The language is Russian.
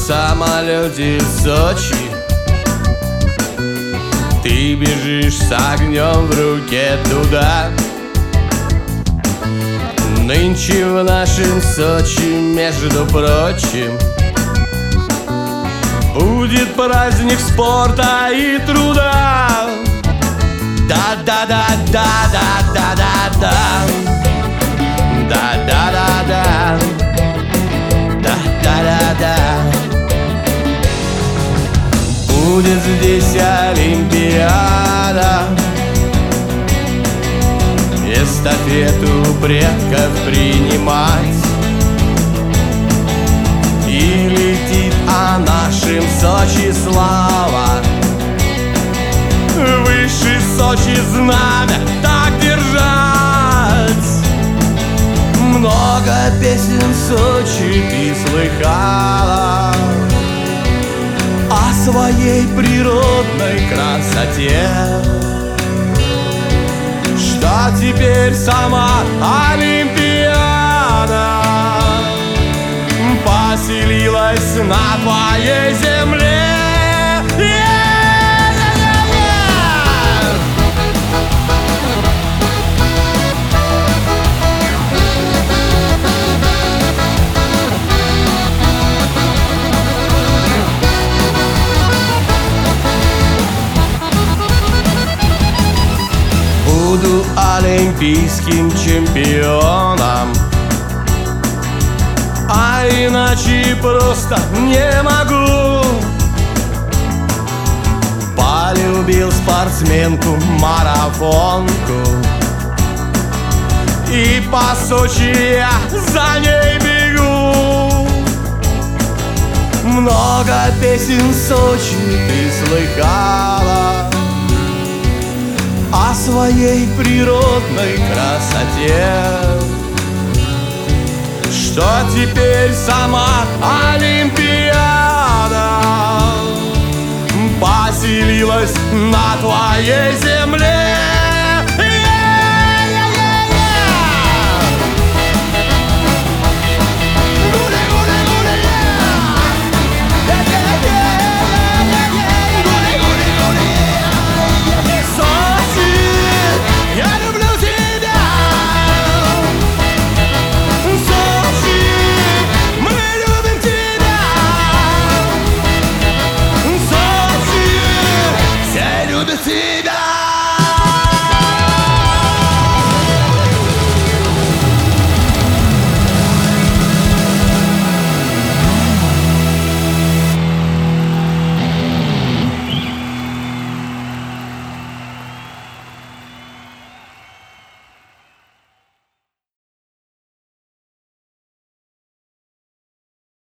самолете в Сочи. Ты бежишь с огнем в руке туда. Нынче в нашем Сочи, между прочим, будет праздник спорта и труда. Да-да-да-да-да-да-да-да. Да-да-да-да. Да-да-да-да. Будет здесь Олимпиада, эстафету предков принимать. И летит о нашем Сочи слава, выше Сочи знамя так держать. Много песен Сочи ты слыхала о своей природной красоте, что теперь сама Олимпиада поселилась на твоей земле. Буду олимпийским чемпионом, а иначе просто не могу. Полюбил спортсменку марафонку, и по Сочи я за ней бегу. Много песен Сочи ты слыхала о своей природной красоте, что теперь сама Олимпиада поселилась на твоей земле.